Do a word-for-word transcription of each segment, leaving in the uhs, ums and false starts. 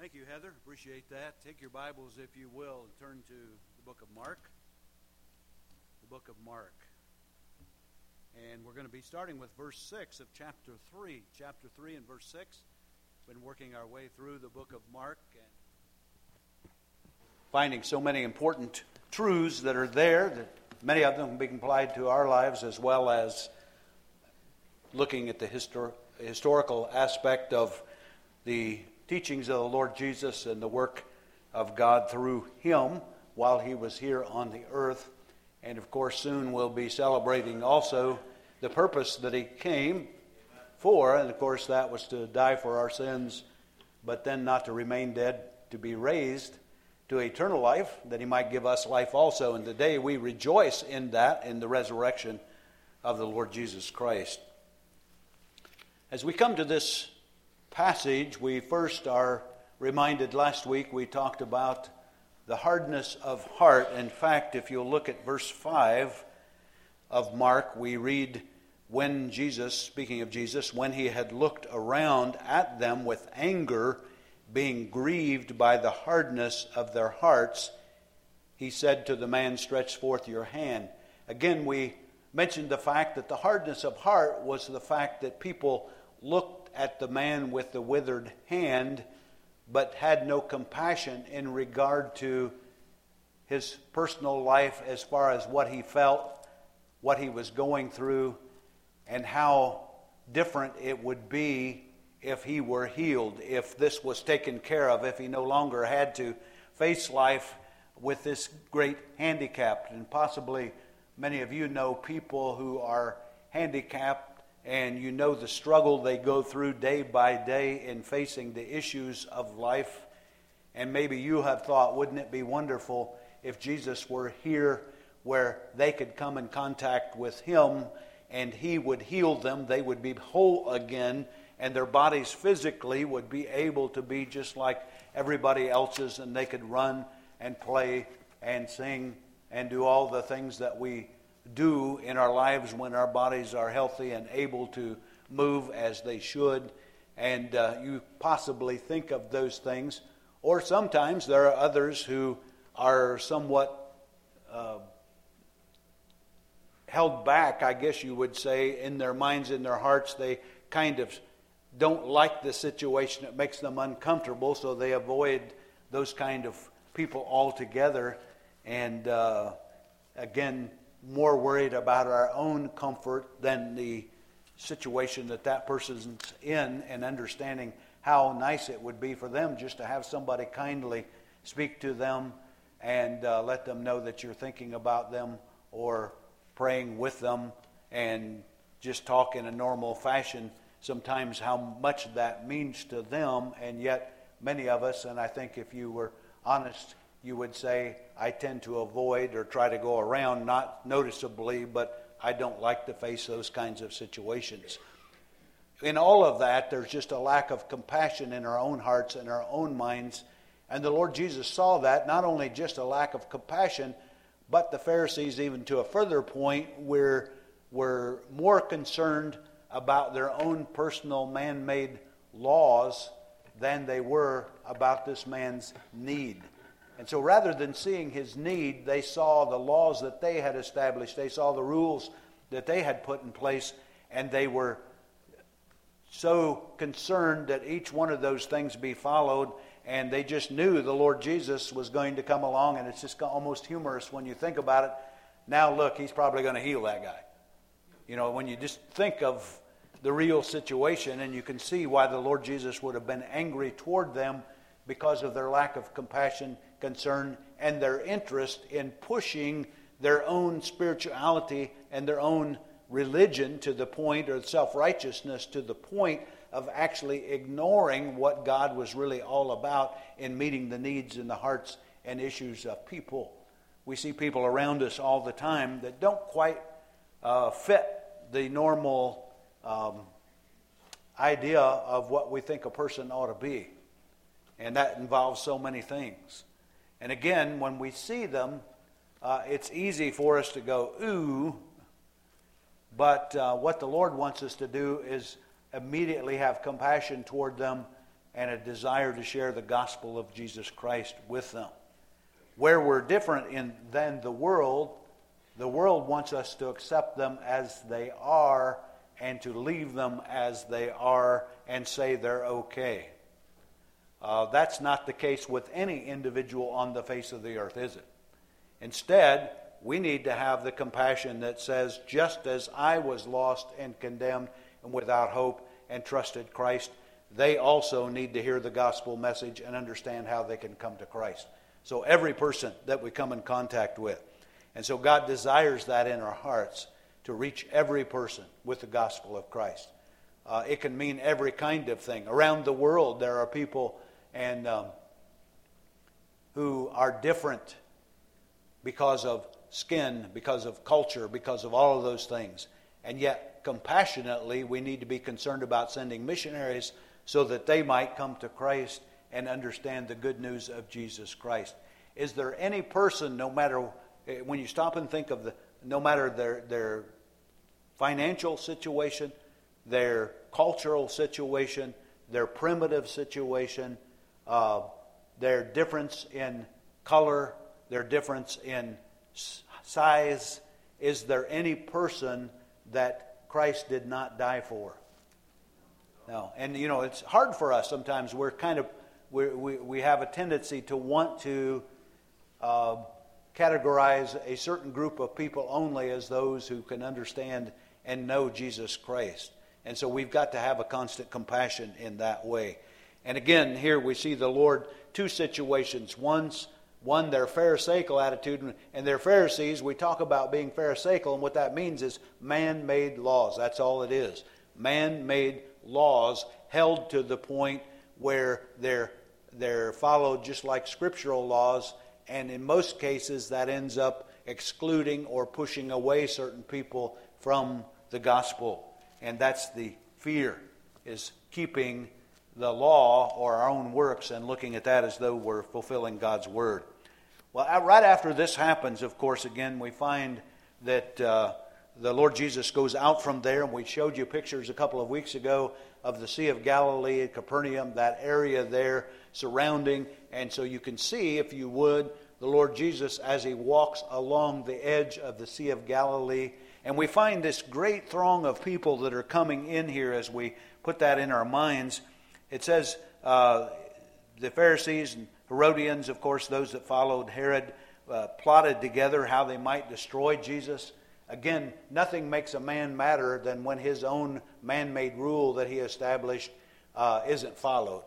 Thank you, Heather. Appreciate that. Take your Bibles, if you will, and turn to the book of Mark. The book of Mark. And we're going to be starting with verse six of chapter three. Chapter three and verse six. Been working our way through the book of Mark and finding so many important truths that are there, that many of them can be applied to our lives, as well as looking at the histor- historical aspect of the teachings of the Lord Jesus and the work of God through Him while He was here on the earth. And of course, soon we'll be celebrating also the purpose that He came for. And of course, that was to die for our sins, but then not to remain dead, to be raised to eternal life, that He might give us life also. And today we rejoice in that, in the resurrection of the Lord Jesus Christ. As we come to this passage, we first are reminded, last week we talked about the hardness of heart. In fact, if you'll look at verse five of Mark, we read, when Jesus, speaking of Jesus, when He had looked around at them with anger, being grieved by the hardness of their hearts, He said to the man, stretch forth your hand. Again, we mentioned the fact that the hardness of heart was the fact that people looked at the man with the withered hand, but had no compassion in regard to his personal life as far as what he felt, what he was going through, and how different it would be if he were healed, if this was taken care of, if he no longer had to face life with this great handicap. And possibly many of you know people who are handicapped, and you know the struggle they go through day by day in facing the issues of life. And maybe you have thought, wouldn't it be wonderful if Jesus were here where they could come in contact with Him and He would heal them, they would be whole again, and their bodies physically would be able to be just like everybody else's, and they could run and play and sing and do all the things that we do in our lives when our bodies are healthy and able to move as they should. And uh, you possibly think of those things. Or sometimes there are others who are somewhat uh, held back, I guess you would say, in their minds, in their hearts. They kind of don't like the situation. It makes them uncomfortable, so they avoid those kind of people altogether. And uh, again, more worried about our own comfort than the situation that that person's in, and understanding how nice it would be for them just to have somebody kindly speak to them and uh, let them know that you're thinking about them or praying with them, and just talk in a normal fashion. Sometimes how much that means to them, and yet many of us, and I think if you were honest, you would say, I tend to avoid or try to go around, not noticeably, but I don't like to face those kinds of situations. In all of that, there's just a lack of compassion in our own hearts and our own minds. And the Lord Jesus saw that, not only just a lack of compassion, but the Pharisees, even to a further point, were, were more concerned about their own personal man-made laws than they were about this man's need. And so rather than seeing his need, they saw the laws that they had established. They saw the rules that they had put in place, and they were so concerned that each one of those things be followed, and they just knew the Lord Jesus was going to come along. And it's just almost humorous when you think about it. Now look, He's probably going to heal that guy. You know, when you just think of the real situation, and you can see why the Lord Jesus would have been angry toward them because of their lack of compassion, concern, and their interest in pushing their own spirituality and their own religion to the point, or self-righteousness to the point of actually ignoring what God was really all about in meeting the needs and the hearts and issues of people. We see people around us all the time that don't quite uh, fit the normal um, idea of what we think a person ought to be. And that involves so many things. And again, when we see them, uh, it's easy for us to go, ooh. But uh, what the Lord wants us to do is immediately have compassion toward them and a desire to share the gospel of Jesus Christ with them. Where we're different in than the world, the world wants us to accept them as they are and to leave them as they are and say they're okay. Uh, that's not the case with any individual on the face of the earth, is it? Instead, we need to have the compassion that says, just as I was lost and condemned and without hope and trusted Christ, they also need to hear the gospel message and understand how they can come to Christ. So every person that we come in contact with. And so God desires that in our hearts, to reach every person with the gospel of Christ. Uh, it can mean every kind of thing. Around the world there are people and um, who are different because of skin, because of culture, because of all of those things. And yet, compassionately, we need to be concerned about sending missionaries so that they might come to Christ and understand the good news of Jesus Christ. Is there any person, no matter, when you stop and think of the, no matter their, their financial situation, their cultural situation, their primitive situation, uh, their difference in color, their difference in size, is there any person that Christ did not die for? No. And you know, it's hard for us sometimes. We're kind of, we're, we we have a tendency to want to uh, categorize a certain group of people only as those who can understand and know Jesus Christ. And so we've got to have a constant compassion in that way. And again, here we see the Lord, two situations. One's One, their Pharisaical attitude, and their Pharisees, we talk about being Pharisaical, and what that means is man-made laws. That's all it is. Man-made laws held to the point where they're, they're followed just like scriptural laws, and in most cases that ends up excluding or pushing away certain people from the gospel. And that's the fear, is keeping the law or our own works and looking at that as though we're fulfilling God's word. Well, right after this happens, of course, again, we find that uh, the Lord Jesus goes out from there, and we showed you pictures a couple of weeks ago of the Sea of Galilee, Capernaum, that area there surrounding. And so you can see, if you would, the Lord Jesus as he walks along the edge of the Sea of Galilee. And we find this great throng of people that are coming in here as we put that in our minds. It says uh, the Pharisees and Herodians, of course, those that followed Herod, uh, plotted together how they might destroy Jesus. Again, nothing makes a man madder than when his own man-made rule that he established uh, isn't followed.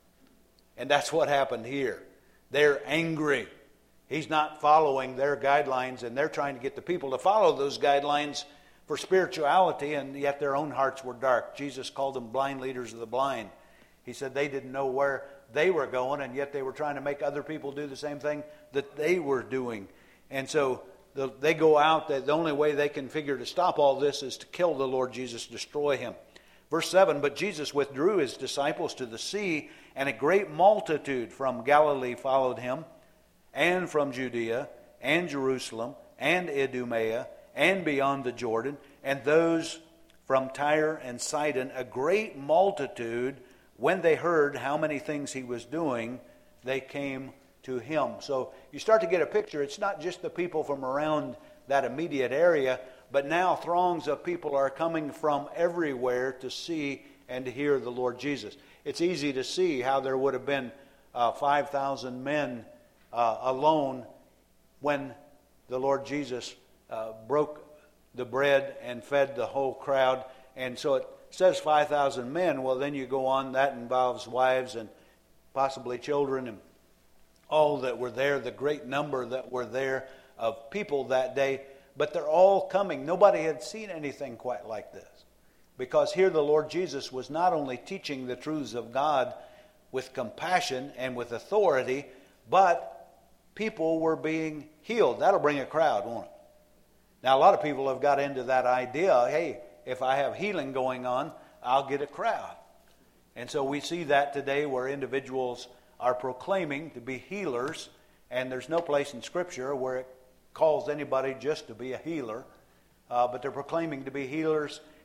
And that's what happened here. They're angry. He's not following their guidelines, and they're trying to get the people to follow those guidelines for spirituality, and yet their own hearts were dark. Jesus called them blind leaders of the blind. He said they didn't know where they were going, and yet they were trying to make other people do the same thing that they were doing. And so the, they go out. The only way they can figure to stop all this is to kill the Lord Jesus, destroy him. Verse seven, but Jesus withdrew his disciples to the sea, and a great multitude from Galilee followed him, and from Judea, and Jerusalem, and Idumea, and beyond the Jordan, and those from Tyre and Sidon, a great multitude. When they heard how many things he was doing, they came to him. So you start to get a picture. It's not just the people from around that immediate area, but now throngs of people are coming from everywhere to see and to hear the Lord Jesus. It's easy to see how there would have been uh, five thousand men uh, alone when the Lord Jesus uh, broke the bread and fed the whole crowd. And so it says five thousand men. Well, then you go on, that involves wives and possibly children and all that were there, the great number that were there of people that day. But they're all coming. Nobody had seen anything quite like this. Because here the Lord Jesus was not only teaching the truths of God with compassion and with authority, but people were being healed. That'll bring a crowd, won't it? Now, a lot of people have got into that idea, hey, if I have healing going on, I'll get a crowd. And so we see that today where individuals are proclaiming to be healers, and there's no place in Scripture where it calls anybody just to be a healer, uh, but they're proclaiming to be healers,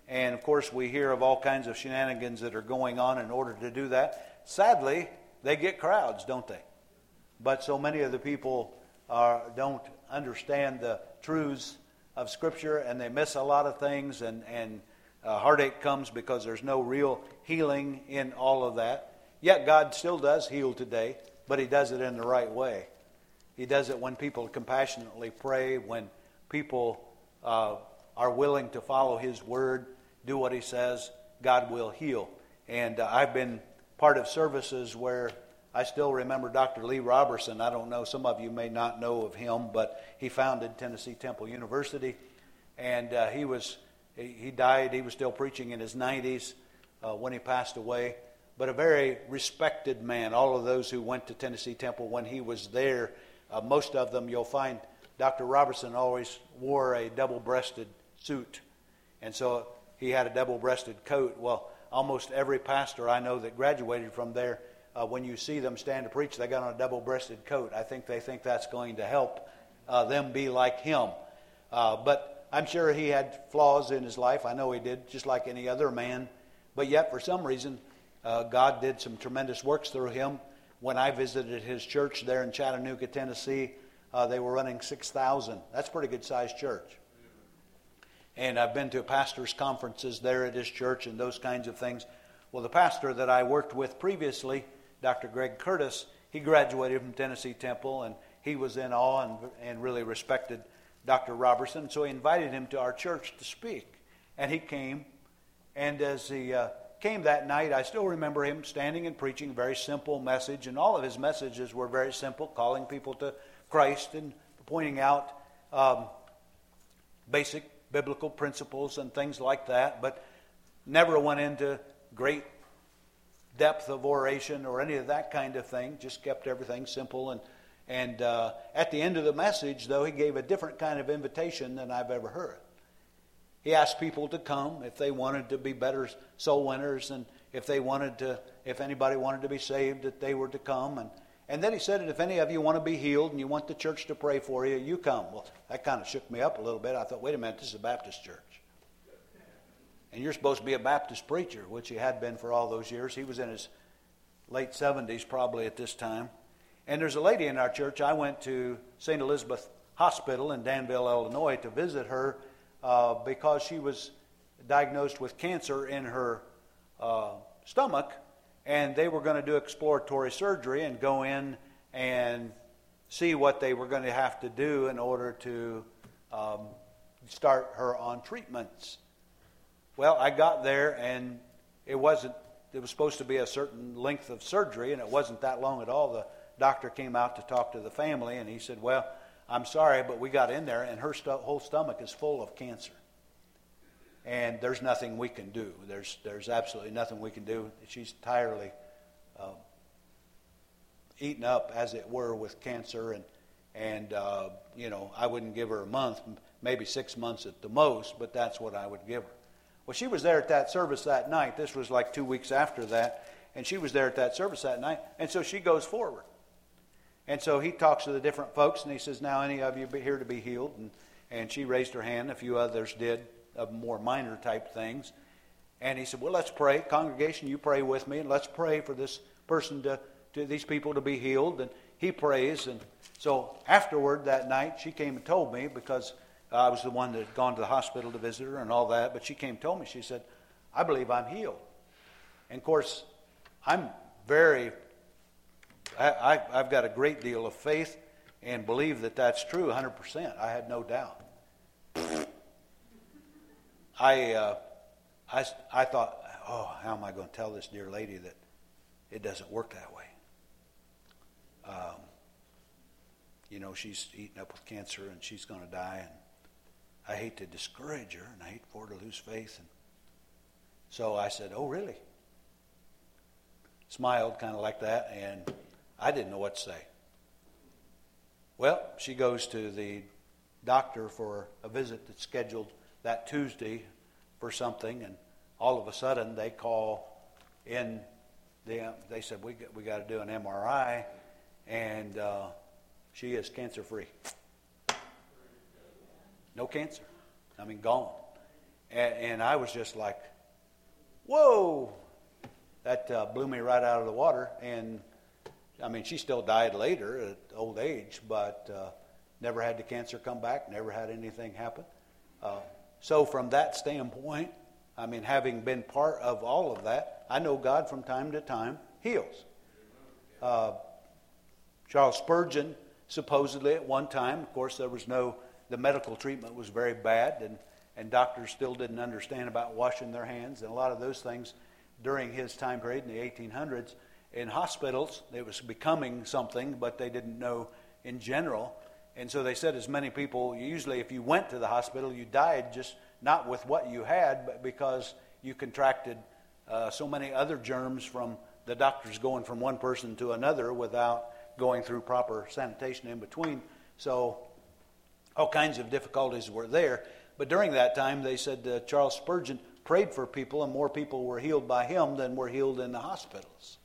And, of course, we hear of all kinds of shenanigans that are going on in order to do that. Sadly, they get crowds, don't they? But so many of the people are, don't understand the truths of Scripture, and they miss a lot of things, and, and uh, heartache comes because there's no real healing in all of that. Yet God still does heal today, but He does it in the right way. He does it when people compassionately pray, when people uh, are willing to follow His Word, do what He says, God will heal. And uh, I've been part of services where I still remember Doctor Lee Roberson. I don't know, some of you may not know of him, but he founded Tennessee Temple University. And uh, he was he, he died, he was still preaching in his nineties uh, when he passed away. But a very respected man. All of those who went to Tennessee Temple when he was there, uh, most of them, you'll find Doctor Robertson always wore a double-breasted suit. And so he had a double-breasted coat. Well, almost every pastor I know that graduated from there, uh, when you see them stand to preach, they got on a double-breasted coat. I think they think that's going to help uh, them be like him. Uh, but I'm sure he had flaws in his life. I know he did, just like any other man. But yet, for some reason, uh, God did some tremendous works through him. When I visited his church there in Chattanooga, Tennessee, uh, they were running six thousand. That's a pretty good-sized church. And I've been to pastors' conferences there at his church and those kinds of things. Well, the pastor that I worked with previously, Doctor Greg Curtis, he graduated from Tennessee Temple, and he was in awe and, and really respected Doctor Robertson. So he invited him to our church to speak. And he came, and as he uh, came that night, I still remember him standing and preaching a very simple message, and all of his messages were very simple, calling people to Christ and pointing out um, basic biblical principles and things like that, but never went into great depth of oration or any of that kind of thing. Just kept everything simple. And and uh, at the end of the message, though, he gave a different kind of invitation than I've ever heard. He asked people to come if they wanted to be better soul winners, and if they wanted to, if anybody wanted to be saved, that they were to come. And And then he said that if any of you want to be healed and you want the church to pray for you, you come. Well, that kind of shook me up a little bit. I thought, wait a minute, this is a Baptist church. And you're supposed to be a Baptist preacher, which he had been for all those years. He was in his late seventies probably at this time. And there's a lady in our church. I went to Saint Elizabeth Hospital in Danville, Illinois to visit her uh, because she was diagnosed with cancer in her uh, stomach. And they were going to do exploratory surgery and go in and see what they were going to have to do in order to um, start her on treatments. Well, I got there, and it wasn't, it was supposed to be a certain length of surgery, and it wasn't that long at all. The doctor came out to talk to the family, and he said, well, I'm sorry, but we got in there, and her st- whole stomach is full of cancer. And there's nothing we can do. There's there's absolutely nothing we can do. She's entirely uh, eaten up, as it were, with cancer. And, and uh, you know, I wouldn't give her a month, maybe six months at the most, but that's what I would give her. Well, she was there at that service that night. This was like two weeks after that. And she was there at that service that night. And so she goes forward. And so he talks to the different folks, and he says, now, any of you be here to be healed? And, and she raised her hand. A few others did, of more minor type things. And he said, well, let's pray. Congregation, you pray with me, and let's pray for this person to, to these people to be healed. And he prays. And so afterward that night, she came and told me, because I was the one that had gone to the hospital to visit her and all that, but she came and told me, she said, I believe I'm healed. And of course, I'm very, I, I, I've got a great deal of faith and believe that that's true one hundred percent. I had no doubt. I, uh, I, I thought, oh, how am I going to tell this dear lady that it doesn't work that way? Um, you know, she's eaten up with cancer and she's going to die, and I hate to discourage her, and I hate for her to lose faith. And so I said, oh, really? Smiled kind of like that, and I didn't know what to say. Well, she goes to the doctor for a visit that's scheduled that Tuesday for something, and all of a sudden they call in. They, they said, we got, we got to do an M R I, and uh, she is cancer-free. No cancer. I mean, gone. And, and I was just like, whoa! That uh, blew me right out of the water. And, I mean, she still died later at old age, but uh, never had the cancer come back, never had anything happen. Uh, so from that standpoint, I mean, having been part of all of that, I know God from time to time heals. Uh, Charles Spurgeon, supposedly at one time, of course, there was no, the medical treatment was very bad, and, and doctors still didn't understand about washing their hands and a lot of those things during his time period in the eighteen hundreds. In hospitals, it was becoming something, but they didn't know in general. And so they said as many people, usually if you went to the hospital, you died just not with what you had, but because you contracted uh, so many other germs from the doctors going from one person to another without going through proper sanitation in between. So all kinds of difficulties were there. But during that time, they said uh, Charles Spurgeon prayed for people, and more people were healed by him than were healed in the hospitals.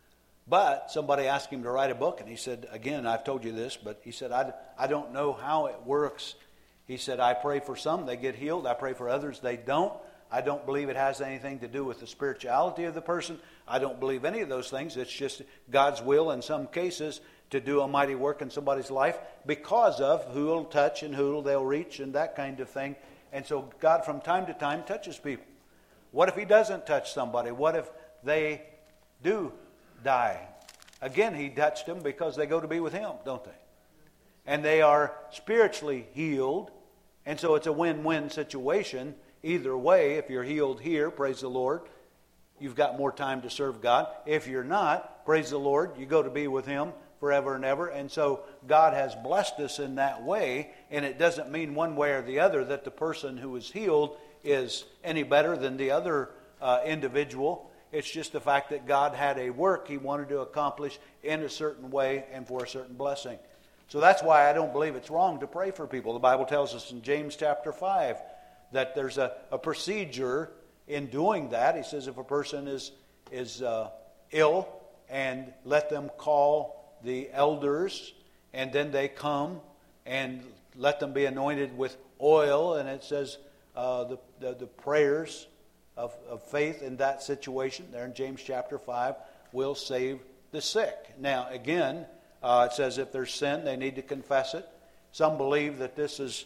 But somebody asked him to write a book, and he said, again, I've told you this, but he said, I, I don't know how it works. He said, I pray for some, they get healed. I pray for others, they don't. I don't believe it has anything to do with the spirituality of the person. I don't believe any of those things. It's just God's will in some cases to do a mighty work in somebody's life because of who will touch and who they'll reach and that kind of thing. And so God from time to time touches people. What if he doesn't touch somebody? What if they do die? Again, he touched them because they go to be with him, don't they? And they are spiritually healed. And so it's a win-win situation. Either way, if you're healed here, praise the Lord, you've got more time to serve God. If you're not, praise the Lord, you go to be with him forever and ever. And so God has blessed us in that way. And it doesn't mean one way or the other that the person who is healed is any better than the other uh, individual. It's just the fact that God had a work he wanted to accomplish in a certain way and for a certain blessing. So that's why I don't believe it's wrong to pray for people. The Bible tells us in James chapter five that there's a, a procedure in doing that. He says if a person is, is uh, ill, and let them call the elders, and then they come and let them be anointed with oil. And it says uh, the, the, the prayers of, of faith in that situation, there in James chapter five, will save the sick. Now, again, uh, it says if there's sin, they need to confess it. Some believe that this is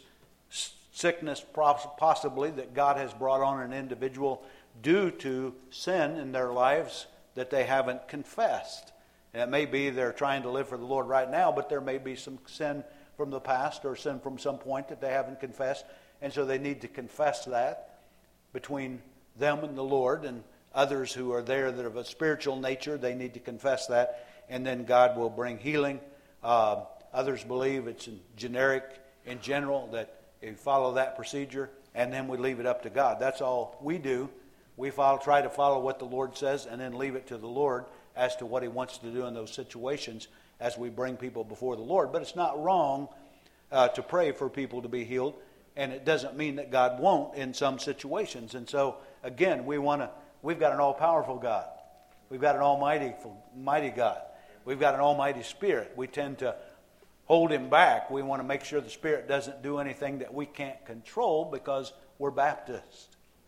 sickness possibly that God has brought on an individual due to sin in their lives that they haven't confessed. And it may be they're trying to live for the Lord right now, but there may be some sin from the past or sin from some point that they haven't confessed. And so they need to confess that between them and the Lord. And others who are there that are of a spiritual nature, they need to confess that. And then God will bring healing. Uh, others believe it's generic in general, that you follow that procedure, and then we leave it up to God. That's all we do. We follow, try to follow what the Lord says, and then leave it to the Lord as to what he wants to do in those situations as we bring people before the Lord. But it's not wrong uh, to pray for people to be healed, and it doesn't mean that God won't in some situations. And so, again, we want to. We've got an all-powerful God. We've got an almighty, mighty God. We've got an almighty Spirit. We tend to hold him back. We want to make sure the Spirit doesn't do anything that we can't control because we're Baptist.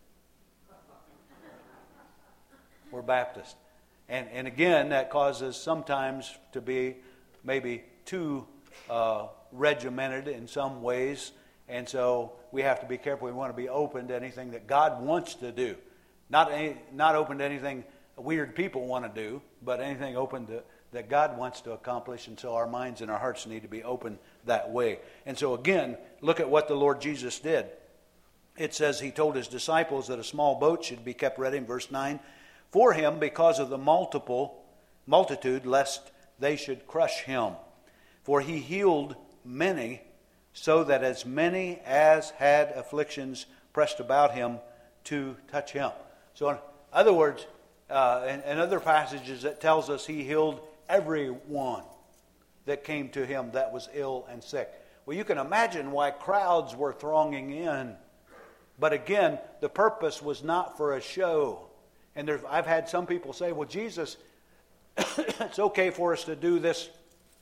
We're Baptist. And, and again, that causes sometimes to be maybe too uh, regimented in some ways. And so we have to be careful. We want to be open to anything that God wants to do. Not, any, not open to anything weird people want to do, but anything open to that God wants to accomplish, and so our minds and our hearts need to be open that way. And so again, look at what the Lord Jesus did. It says he told his disciples that a small boat should be kept ready in verse nine for him because of the multiple multitude, lest they should crush him. For he healed many, so that as many as had afflictions pressed about him to touch him. So in other words, uh, in, in other passages it tells us he healed everyone that came to him that was ill and sick. Well, you can imagine why crowds were thronging in. But again, the purpose was not for a show. And there, I've had some people say, well, Jesus, it's okay for us to do this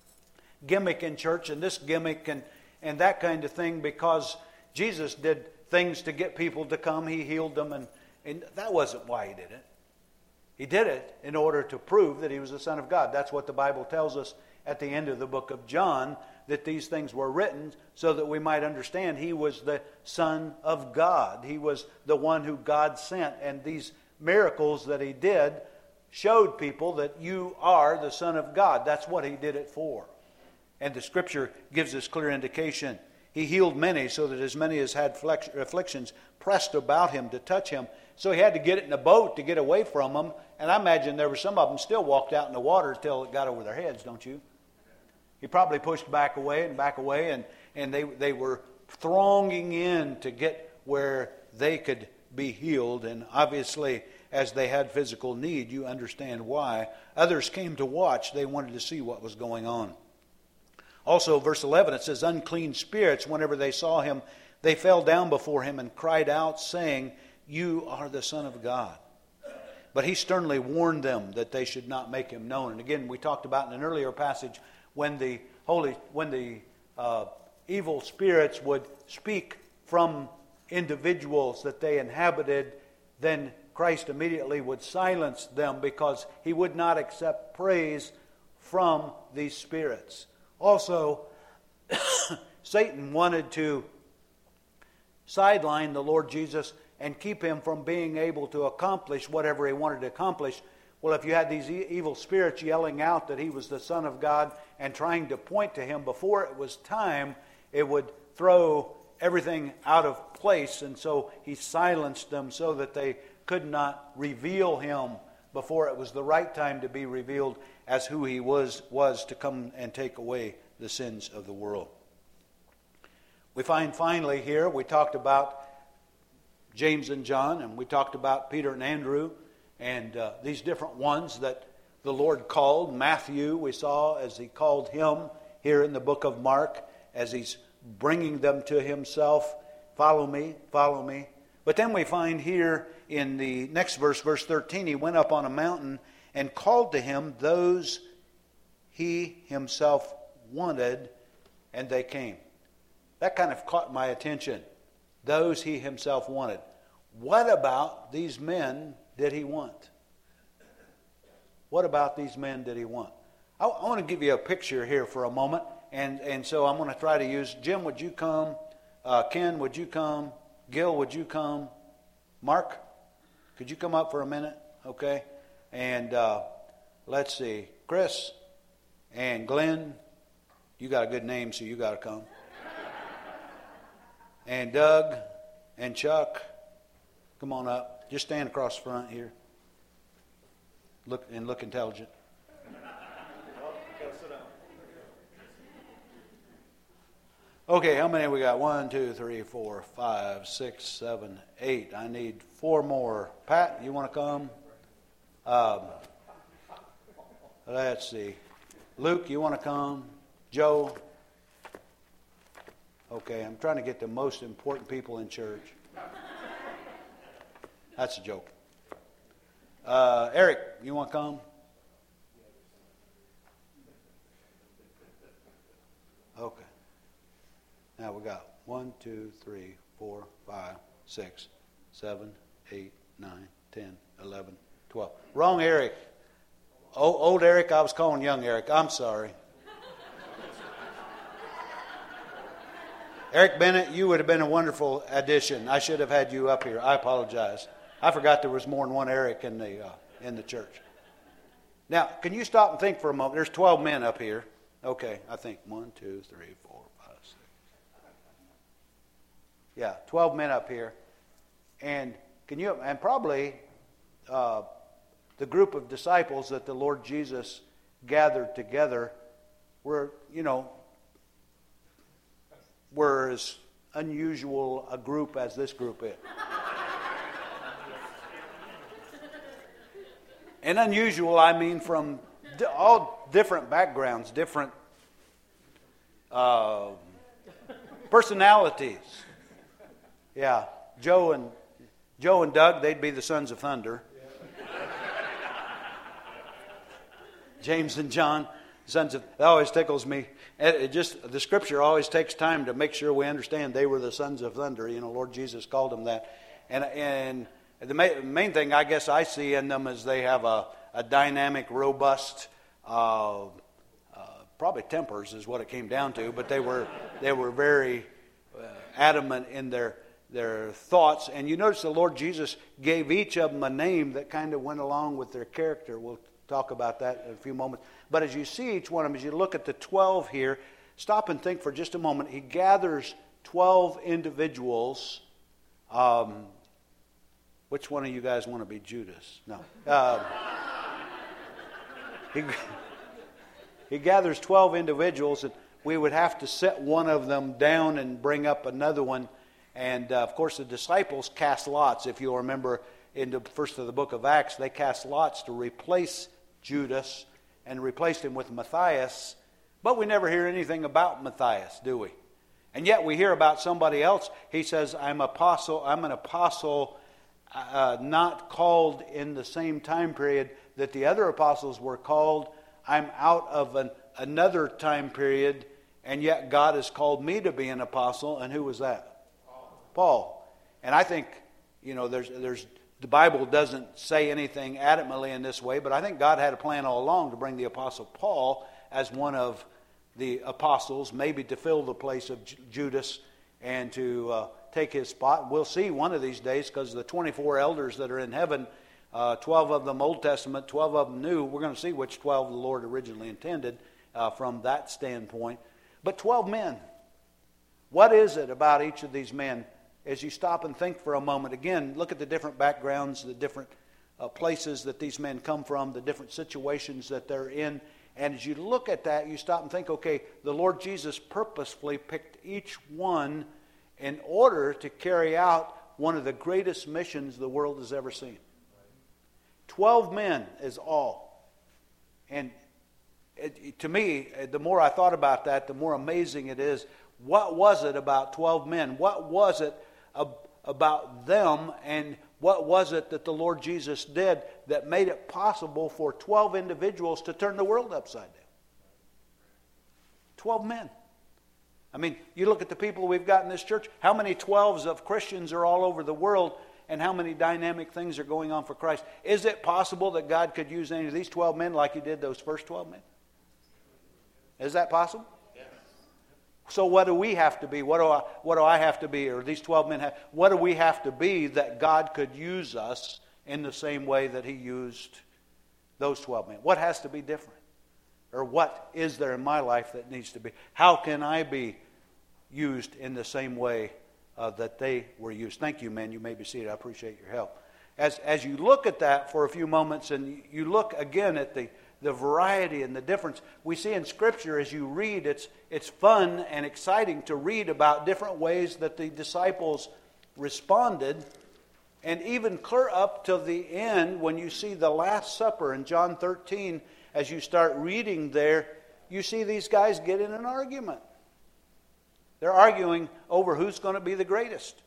gimmick in church and this gimmick and, and that kind of thing because Jesus did things to get people to come. He healed them, and, and that wasn't why he did it. He did it in order to prove that he was the Son of God. That's what the Bible tells us at the end of the book of John, that these things were written so that we might understand he was the Son of God. He was the one who God sent. And these miracles that he did showed people that you are the Son of God. That's what he did it for. And the Scripture gives us clear indication. He healed many, so that as many as had afflictions pressed about him to touch him. So he had to get it in a boat to get away from them. And I imagine there were some of them still walked out in the water until it got over their heads, don't you? He probably pushed back away and back away, and, and they, they were thronging in to get where they could be healed. And obviously, as they had physical need, you understand why. Others came to watch. They wanted to see what was going on. Also, verse eleven, it says, unclean spirits, whenever they saw him, they fell down before him and cried out, saying, you are the Son of God. But he sternly warned them that they should not make him known. And again, we talked about in an earlier passage, when the holy, when the uh, evil spirits would speak from individuals that they inhabited, then Christ immediately would silence them because he would not accept praise from these spirits. Also, Satan wanted to sideline the Lord Jesus and keep him from being able to accomplish whatever he wanted to accomplish. Well, if you had these e- evil spirits yelling out that he was the Son of God and trying to point to him before it was time, it would throw everything out of place. And so he silenced them so that they could not reveal him before it was the right time to be revealed as who he was, was to come and take away the sins of the world. We find finally here, we talked about James and John, and we talked about Peter and Andrew, and uh, these different ones that the Lord called. Matthew, we saw as he called him here in the book of Mark, as he's bringing them to himself. Follow me, follow me. But then we find here in the next verse, verse thirteen, he went up on a mountain and called to him those he himself wanted, and they came. That kind of caught my attention. Those he himself wanted. What about these men did he want? What about these men did he want? I, I want to give you a picture here for a moment. And, and so I'm going to try to use, Jim, would you come? Uh, Ken, would you come? Gil, would you come? Mark, could you come up for a minute? Okay. And uh, let's see. Chris and Glenn, you got a good name, so you got to come. And Doug and Chuck, come on up. Just stand across the front here. Look and look intelligent. Okay, how many we got? One, two, three, four, five, six, seven, eight. I need four more. Pat, you want to come? Um, let's see. Luke, you want to come? Joe? Okay, I'm trying to get the most important people in church. That's a joke. Uh, Eric, you want to come? Okay. Now we got one, two, three, four, five, six, seven, eight, nine, ten, eleven, twelve. Wrong Eric. O- old Eric, I was calling young Eric. I'm sorry. Eric Bennett, you would have been a wonderful addition. I should have had you up here. I apologize. I forgot there was more than one Eric in the uh, in the church. Now, can you stop and think for a moment? There's twelve men up here. Okay, I think one, two, three, four, five, six. Yeah, twelve men up here. And can you, and probably uh, the group of disciples that the Lord Jesus gathered together were, you know, were as unusual a group as this group is. And unusual, I mean from di- all different backgrounds, different uh, personalities. Yeah, Joe and Joe and Doug, they'd be the sons of thunder. James and John, Sons of, that always tickles me. It, it just, the scripture always takes time to make sure we understand they were the sons of thunder. You know, Lord Jesus called them that. And and the main, main thing I guess I see in them is they have a, a dynamic, robust, uh, uh, probably tempers is what it came down to, but they were they were very uh, adamant in their their thoughts. And you notice the Lord Jesus gave each of them a name that kind of went along with their character. We'll talk about that in a few moments. But as you see each one of them, as you look at the twelve here, stop and think for just a moment. He gathers twelve individuals. Um, which one of you guys want to be Judas? No. Um, he, he gathers twelve individuals, and we would have to set one of them down and bring up another one. And, uh, of course, the disciples cast lots. If you'll remember in the first of the book of Acts, they cast lots to replace Judas and replaced him with Matthias. But we never hear anything about Matthias, do we? And yet we hear about somebody else. He says, I'm apostle. I'm an apostle uh, not called in the same time period that the other apostles were called. I'm out of an, another time period, and yet God has called me to be an apostle. And who was that? Paul. And I think, you know, there's there's the Bible doesn't say anything adamantly in this way, but I think God had a plan all along to bring the Apostle Paul as one of the apostles, maybe to fill the place of J- Judas and to uh, take his spot. We'll see one of these days, because the twenty-four elders that are in heaven, uh, twelve of them Old Testament, twelve of them New. We're going to see which twelve the Lord originally intended uh, from that standpoint. But twelve men. What is it about each of these men? As you stop and think for a moment, again, look at the different backgrounds, the different uh, places that these men come from, the different situations that they're in. And as you look at that, you stop and think, okay, the Lord Jesus purposefully picked each one in order to carry out one of the greatest missions the world has ever seen. Twelve men is all. And it, to me, the more I thought about that, the more amazing it is. What was it about twelve men? What was it about them, and what was it that the Lord Jesus did that made it possible for twelve individuals to turn the world upside down? twelve men. I mean, you look at the people we've got in this church, how many twelves of Christians are all over the world, and how many dynamic things are going on for Christ? Is it possible that God could use any of these twelve men like He did those first twelve men? Is that possible? So what do we have to be? What do I, what do I have to be? Or these twelve men have? What do we have to be that God could use us in the same way that He used those twelve men? What has to be different? Or what is there in my life that needs to be? How can I be used in the same way uh, that they were used? Thank you, man. You may be seated. I appreciate your help. As, as you look at that for a few moments, and you look again at the the variety and the difference we see in Scripture as you read, it's it's fun and exciting to read about different ways that the disciples responded. And even clear up to the end, when you see the Last Supper in John thirteen, as you start reading there, you see these guys get in an argument. They're arguing over who's going to be the greatest.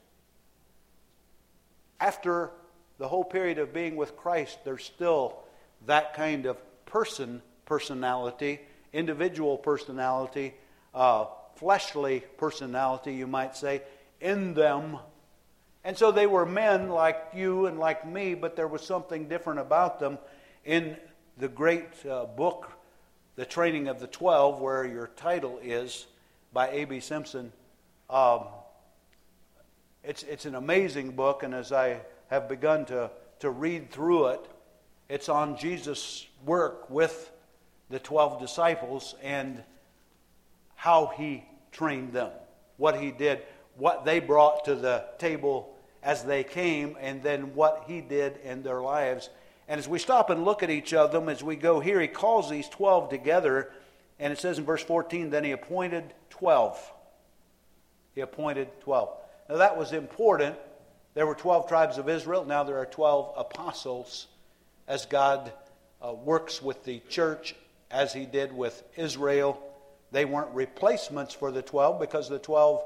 After the whole period of being with Christ, there's still that kind of person personality, individual personality, uh, fleshly personality, you might say, in them. And so they were men like you and like me, but there was something different about them. In the great uh, book, The Training of the Twelve, where your title is, by A B Simpson, um, it's it's an amazing book, and as I have begun to, to read through it, it's on Jesus' work with the twelve disciples and how He trained them, what He did, what they brought to the table as they came, and then what He did in their lives. And as we stop and look at each of them, as we go here, He calls these twelve together, and it says in verse fourteen, then He appointed twelve. He appointed twelve. Now that was important. There were twelve tribes of Israel. Now there are twelve apostles. As God uh, works with the church, as He did with Israel, they weren't replacements for the twelve, because the twelve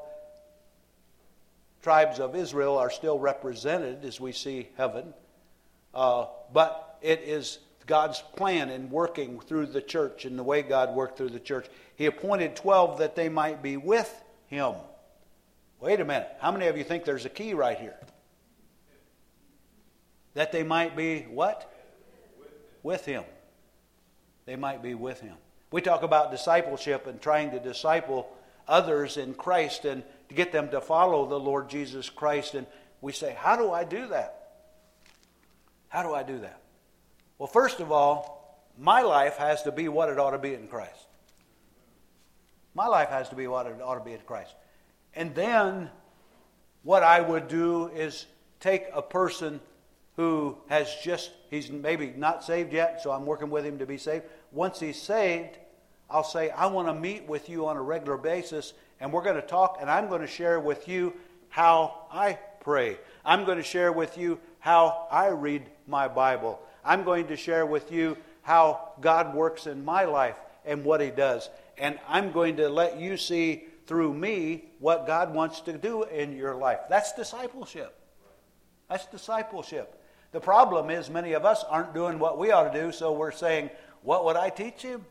tribes of Israel are still represented as we see heaven. Uh, but it is God's plan in working through the church and the way God worked through the church. He appointed twelve that they might be with him. Wait a minute. How many of you think there's a key right here? That they might be what? With him. They might be with him. We talk about discipleship and trying to disciple others in Christ and to get them to follow the Lord Jesus Christ. And we say, how do I do that? How do I do that? Well, first of all, my life has to be what it ought to be in Christ. My life has to be what it ought to be in Christ. And then what I would do is take a person who has just, he's maybe not saved yet, so I'm working with him to be saved. Once he's saved, I'll say, I want to meet with you on a regular basis, and we're going to talk, and I'm going to share with you how I pray. I'm going to share with you how I read my Bible. I'm going to share with you how God works in my life and what he does. And I'm going to let you see through me what God wants to do in your life. That's discipleship. That's discipleship. The problem is many of us aren't doing what we ought to do, so we're saying, what would I teach him?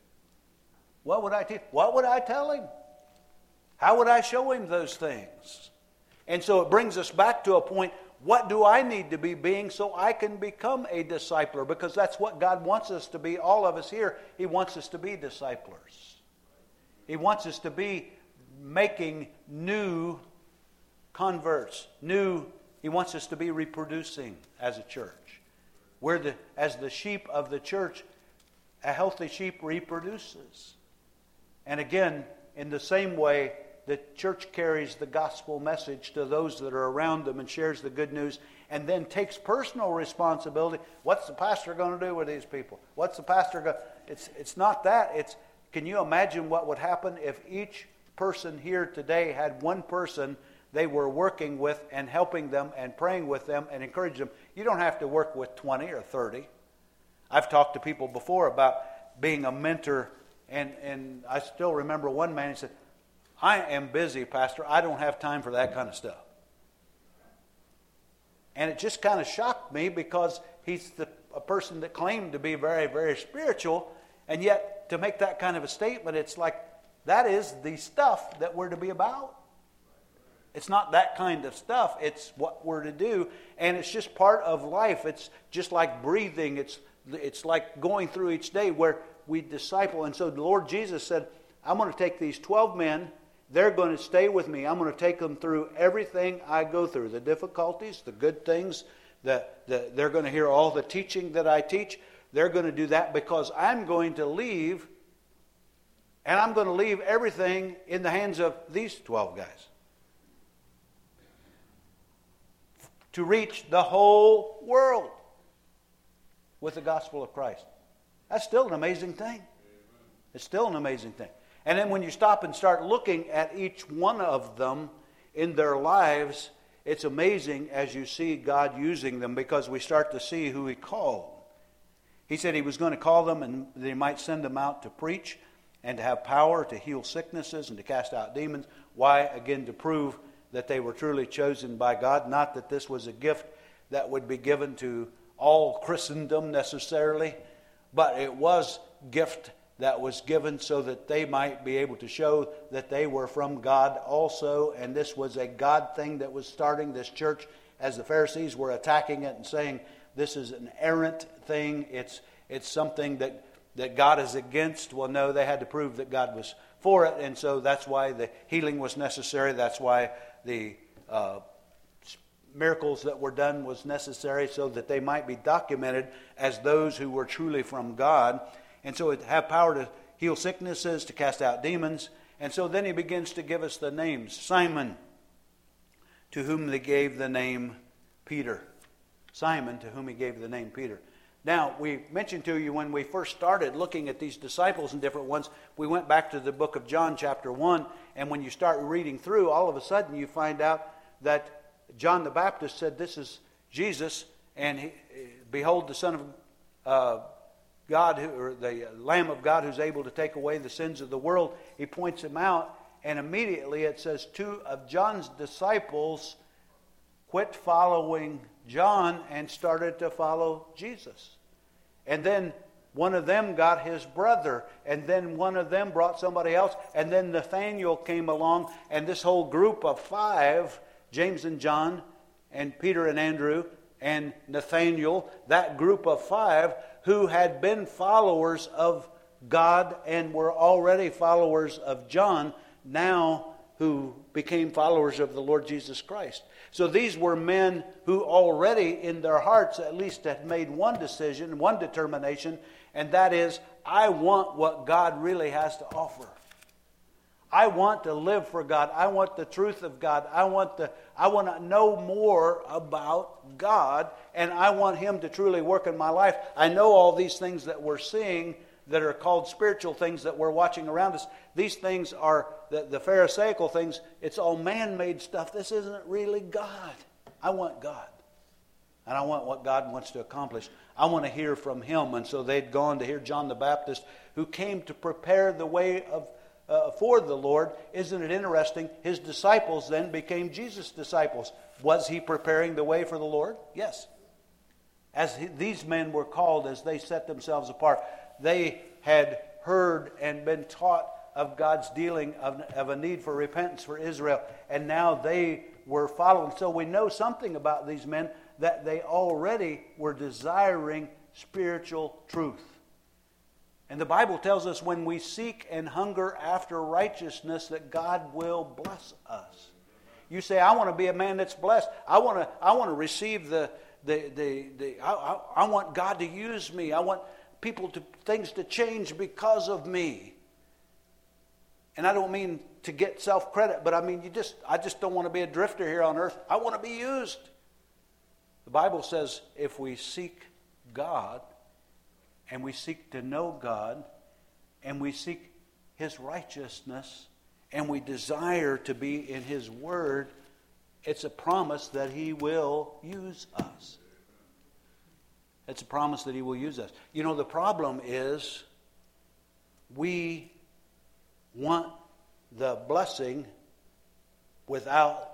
What would I teach? What would I tell him? How would I show him those things? And so it brings us back to a point, what do I need to be being so I can become a discipler? Because that's what God wants us to be, all of us here. He wants us to be disciplers. He wants us to be making new converts, new. He wants us to be reproducing as a church. We're the, as the sheep of the church, a healthy sheep reproduces. And again, in the same way, the church carries the gospel message to those that are around them and shares the good news and then takes personal responsibility. What's the pastor going to do with these people? What's the pastor going to... It's, it's not that. It's, can you imagine what would happen if each person here today had one person they were working with and helping them and praying with them and encouraging them? You don't have to work with twenty or thirty. I've talked to people before about being a mentor, and, and I still remember one man, he said, I am busy, Pastor. I don't have time for that kind of stuff. And it just kind of shocked me because he's the, a person that claimed to be very, very spiritual, and yet to make that kind of a statement, it's like, that is the stuff that we're to be about. It's not that kind of stuff. It's what we're to do, and it's just part of life. It's just like breathing. It's, it's like going through each day where we disciple. And so the Lord Jesus said, I'm going to take these twelve men. They're going to stay with me. I'm going to take them through everything I go through, the difficulties, the good things. The, the, they're going to hear all the teaching that I teach. They're going to do that because I'm going to leave, and I'm going to leave everything in the hands of these twelve guys to reach the whole world with the gospel of Christ. That's still an amazing thing. It's still an amazing thing. And then when you stop and start looking at each one of them in their lives, it's amazing as you see God using them because we start to see who he called. He said he was going to call them and that he might send them out to preach and to have power to heal sicknesses and to cast out demons. Why? Again, to prove that they were truly chosen by God. Not that this was a gift that would be given to all Christendom necessarily, but it was a gift that was given so that they might be able to show that they were from God also. And this was a God thing that was starting this church as the Pharisees were attacking it and saying, this is an errant thing. It's it's something that, that God is against. Well, no, they had to prove that God was for it. And so that's why the healing was necessary. That's why the uh, miracles that were done was necessary so that they might be documented as those who were truly from God. And so it have power to heal sicknesses, to cast out demons. And so then he begins to give us the names. Simon, to whom they gave the name Peter. Simon, to whom he gave the name Peter. Now, we mentioned to you when we first started looking at these disciples and different ones, we went back to the book of John chapter one. And when you start reading through, all of a sudden you find out that John the Baptist said, this is Jesus, and he, behold the Son of uh, God, who, or the Lamb of God who's able to take away the sins of the world. He points him out, and immediately it says two of John's disciples quit following John and started to follow Jesus. And then one of them got his brother. And then one of them brought somebody else. And then Nathanael came along. And this whole group of five, James and John and Peter and Andrew and Nathanael, that group of five who had been followers of God and were already followers of John, now who became followers of the Lord Jesus Christ. So these were men who already in their hearts at least had made one decision, one determination, and that is, I want what God really has to offer. I want to live for God. I want the truth of God. I want the I want to know more about God, and I want Him to truly work in my life. I know all these things that we're seeing that are called spiritual things that we're watching around us. These things are the, the Pharisaical things. It's all man-made stuff. This isn't really God. I want God. And I want what God wants to accomplish. I want to hear from Him. And so they'd gone to hear John the Baptist, who came to prepare the way of uh, for the Lord. Isn't it interesting? His disciples then became Jesus' disciples. Was he preparing the way for the Lord? Yes. As he, these men were called, as they set themselves apart, they had heard and been taught of God's dealing of, of a need for repentance for Israel. And now they were following. So we know something about these men, that they already were desiring spiritual truth. And the Bible tells us when we seek and hunger after righteousness, that God will bless us. You say, I want to be a man that's blessed. I want to, I want to receive the, the, the, the I, I, I want God to use me. I want people to, things to change because of me. And I don't mean to get self-credit, but I mean, you just, I just don't want to be a drifter here on earth. I want to be used. The Bible says if we seek God, and we seek to know God, and we seek His righteousness, and we desire to be in His Word, it's a promise that He will use us. It's a promise that He will use us. You know, the problem is we want the blessing without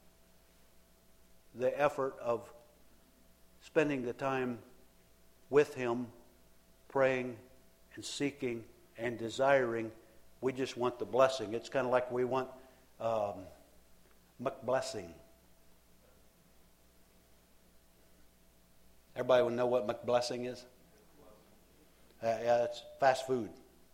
the effort of spending the time with Him, praying and seeking and desiring. We just want the blessing. It's kind of like we want um, McBlessing. Everybody would know what McBlessing is? Uh, yeah, it's fast food.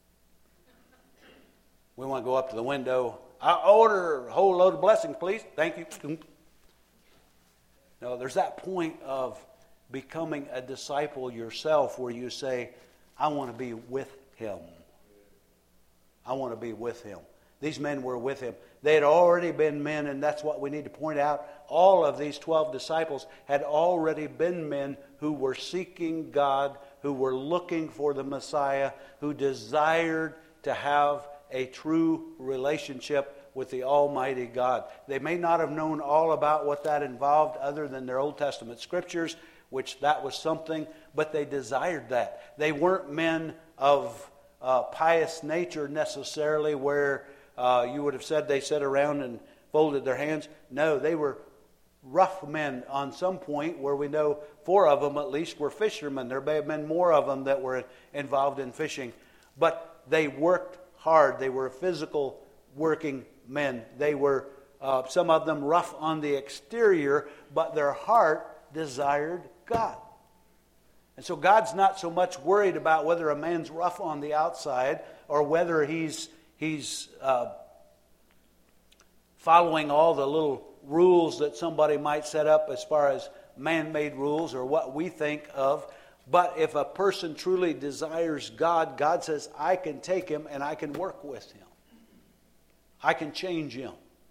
We want to go up to the window. I order a whole load of blessings, please. Thank you. No, there's that point of becoming a disciple yourself where you say, I want to be with Him. I want to be with Him. These men were with Him. They had already been men, and that's what we need to point out. All of these twelve disciples had already been men who were seeking God, who were looking for the Messiah, who desired to have a true relationship with the Almighty God. They may not have known all about what that involved other than their Old Testament scriptures, which that was something, but they desired that. They weren't men of uh, pious nature necessarily where uh, you would have said they sat around and folded their hands. No, they were rough men on some point where we know four of them at least were fishermen. There may have been more of them that were involved in fishing. But they worked hard. They were physical working men. They were, uh, some of them rough on the exterior, but their heart desired God. And so God's not so much worried about whether a man's rough on the outside or whether he's he's uh, following all the little rules that somebody might set up as far as man-made rules or what we think of. But if a person truly desires God, God says, I can take him and I can work with him. I can change him.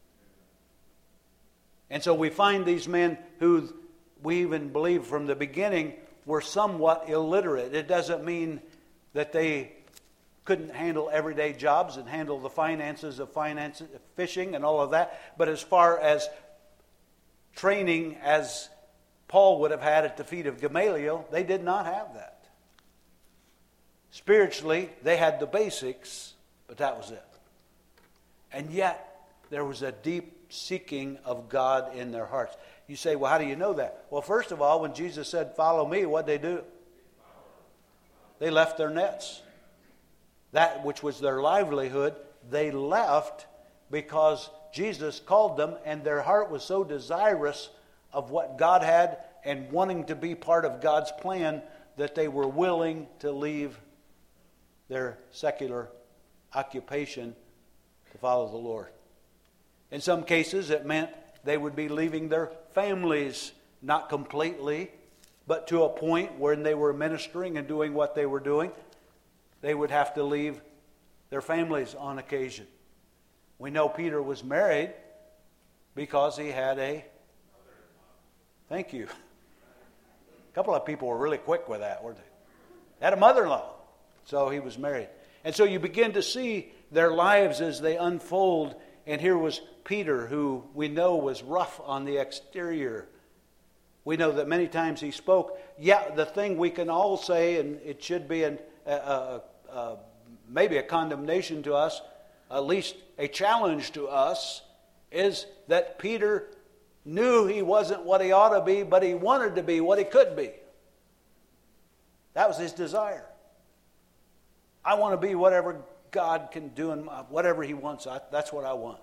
And so we find these men who we even believe from the beginning were somewhat illiterate. It doesn't mean that they couldn't handle everyday jobs and handle the finances of finance, fishing and all of that. But as far as training as Paul would have had at the feet of Gamaliel, they did not have that. Spiritually, they had the basics, but that was it. And yet, there was a deep seeking of God in their hearts. You say, well, how do you know that? Well, first of all, when Jesus said, follow me, what'd they do? They left their nets. That which was their livelihood, they left because Jesus called them, and their heart was so desirous of what God had and wanting to be part of God's plan that they were willing to leave their secular occupation to follow the Lord. In some cases, it meant they would be leaving their families, not completely, but to a point when they were ministering and doing what they were doing, they would have to leave their families on occasion. We know Peter was married because he had a... Thank you. A couple of people were really quick with that, weren't they? Had a mother-in-law, so he was married. And so you begin to see their lives as they unfold. And here was Peter, who we know was rough on the exterior. We know that many times he spoke. Yeah, the thing we can all say, and it should be an, a, a, a, maybe a condemnation to us, at least a challenge to us, is that Peter knew he wasn't what he ought to be, but he wanted to be what he could be. That was his desire. I want to be whatever God can do and whatever he wants. I, that's what I want.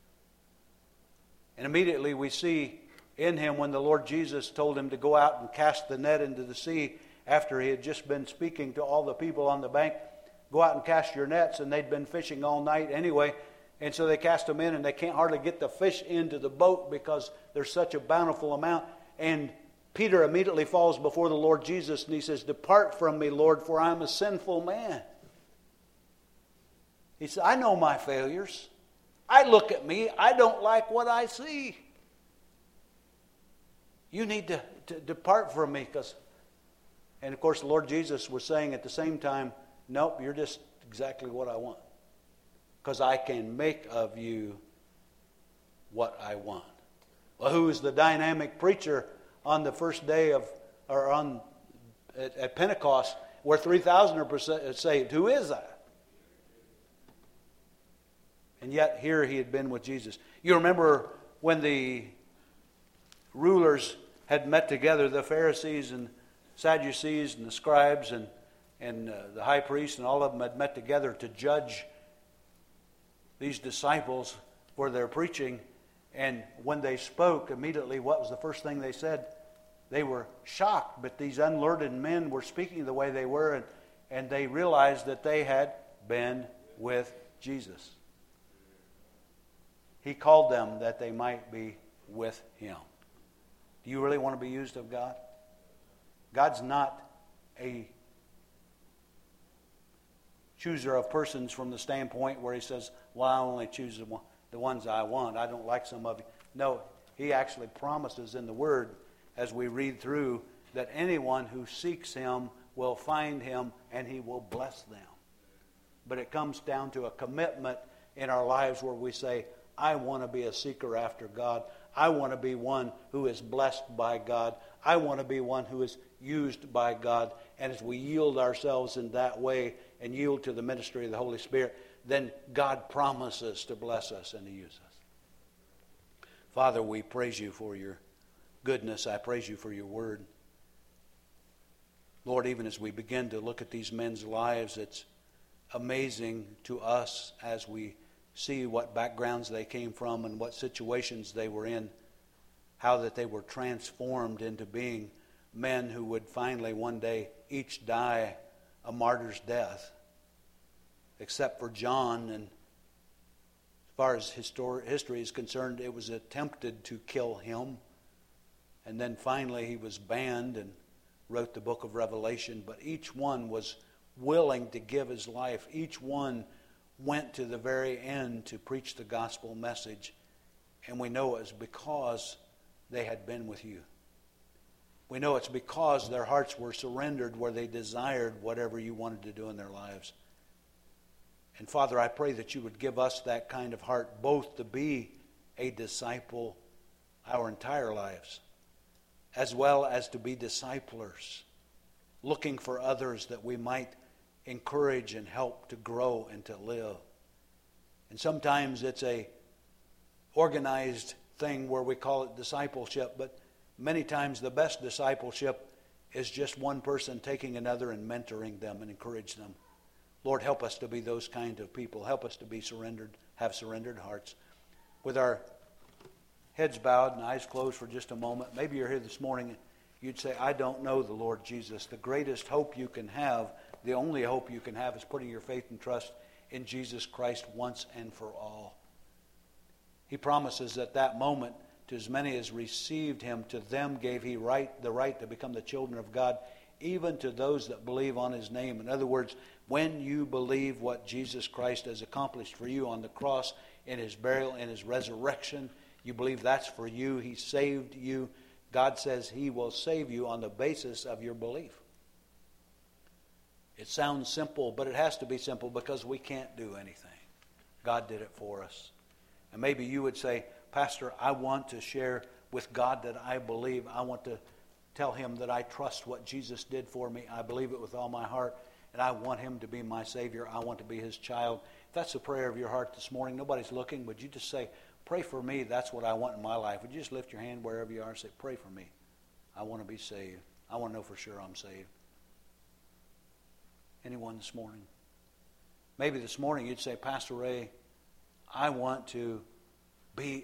And immediately we see in him when the Lord Jesus told him to go out and cast the net into the sea after he had just been speaking to all the people on the bank. Go out and cast your nets, and they'd been fishing all night anyway. And so they cast them in, and they can't hardly get the fish into the boat because there's such a bountiful amount. And Peter immediately falls before the Lord Jesus, and he says, "Depart from me, Lord, for I'm a sinful man." He said, "I know my failures. I look at me. I don't like what I see. You need to, to depart from me." Because, and of course, the Lord Jesus was saying at the same time, "Nope, you're just exactly what I want. Because I can make of you what I want." Well, who is the dynamic preacher on the first day of, or on at, at Pentecost, where three thousand are saved? Who is that? And yet here he had been with Jesus. You remember when the rulers had met together, the Pharisees and Sadducees and the scribes and, and uh, the high priest and all of them had met together to judge these disciples for their preaching. And when they spoke, immediately what was the first thing they said? They were shocked, but these unlearned men were speaking the way they were, and, and they realized that they had been with Jesus. He called them that they might be with him. Do you really want to be used of God? God's not a chooser of persons from the standpoint where he says, "Well, I only choose the, one, the ones I want. I don't like some of you." No, he actually promises in the Word, as we read through, that anyone who seeks him will find him and he will bless them. But it comes down to a commitment in our lives where we say, "I want to be a seeker after God. I want to be one who is blessed by God. I want to be one who is used by God." And as we yield ourselves in that way and yield to the ministry of the Holy Spirit, then God promises to bless us and to use us. Father, we praise you for your goodness. I praise you for your word. Lord, even as we begin to look at these men's lives, it's amazing to us as we see what backgrounds they came from and what situations they were in, how that they were transformed into being men who would finally one day each die a martyr's death, except for John. And as far as histor- history is concerned, it was attempted to kill him. And then finally he was banned and wrote the book of Revelation. But each one was willing to give his life. Each one went to the very end to preach the gospel message. And we know it's because they had been with you. We know it's because their hearts were surrendered where they desired whatever you wanted to do in their lives. And Father, I pray that you would give us that kind of heart, both to be a disciple our entire lives, as well as to be disciplers, looking for others that we might encourage and help to grow and to live. And sometimes it's a organized thing where we call it discipleship, but many times the best discipleship is just one person taking another and mentoring them and encourage them. Lord, help us to be those kind of people. Help us to be surrendered, have surrendered hearts. With our heads bowed and eyes closed for just a moment, maybe you're here this morning and you'd say, I don't know the Lord Jesus. The greatest hope you can have, the only hope you can have, is putting your faith and trust in Jesus Christ once and for all. He promises at that moment, to as many as received him, to them gave he right the right to become the children of God, even to those that believe on his name. In other words, when you believe what Jesus Christ has accomplished for you on the cross, in his burial, in his resurrection, you believe that's for you. He saved you. God says he will save you on the basis of your belief. It sounds simple, but it has to be simple because we can't do anything. God did it for us. And maybe you would say, Pastor, I want to share with God that I believe. I want to tell him that I trust what Jesus did for me. I believe it with all my heart, and I want him to be my Savior. I want to be his child. If that's the prayer of your heart this morning, nobody's looking, would you just say, pray for me, that's what I want in my life. Would you just lift your hand wherever you are and say, pray for me. I want to be saved. I want to know for sure I'm saved. Anyone this morning? Maybe this morning you'd say, Pastor Ray, I want to be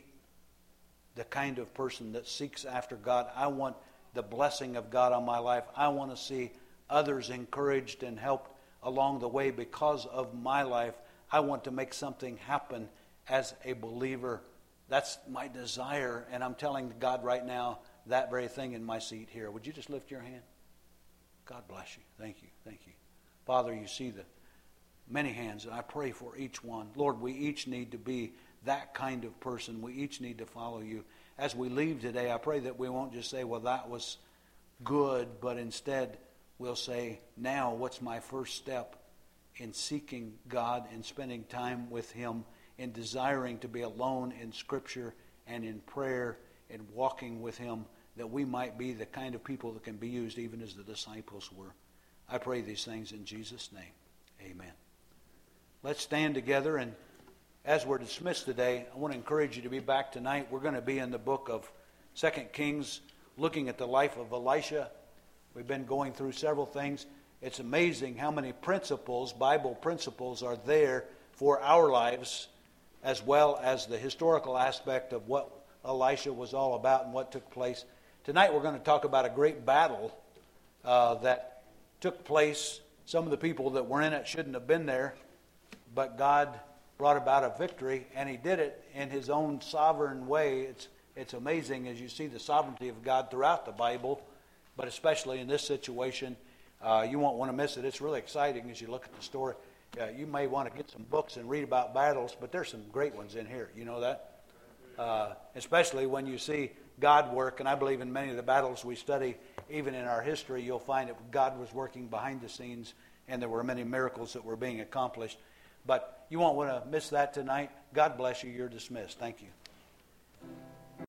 the kind of person that seeks after God. I want the blessing of God on my life. I want to see others encouraged and helped along the way because of my life. I want to make something happen as a believer. That's my desire, and I'm telling God right now that very thing in my seat here. Would you just lift your hand? God bless you. Thank you. Thank you. Father, you see the many hands, and I pray for each one. Lord, we each need to be that kind of person. We each need to follow you. As we leave today, I pray that we won't just say, well, that was good, but instead we'll say, now what's my first step in seeking God and spending time with him, in desiring to be alone in Scripture and in prayer and walking with him, that we might be the kind of people that can be used even as the disciples were. I pray these things in Jesus' name. Amen. Let's stand together, and as we're dismissed today, I want to encourage you to be back tonight. We're going to be in the book of Second Kings, looking at the life of Elisha. We've been going through several things. It's amazing how many principles, Bible principles, are there for our lives, as well as the historical aspect of what Elisha was all about and what took place. Tonight we're going to talk about a great battle uh, that took place. Some of the people that were in it shouldn't have been there, but God brought about a victory, and he did it in his own sovereign way. It's it's amazing as you see the sovereignty of God throughout the Bible, but especially in this situation. Uh, you won't want to miss it. It's really exciting as you look at the story. Uh, you may want to get some books and read about battles, but there's some great ones in here. You know that? Uh, especially when you see God work, and I believe in many of the battles we study, even in our history, you'll find that God was working behind the scenes, and there were many miracles that were being accomplished. But you won't want to miss that tonight. God bless you. You're dismissed. Thank you.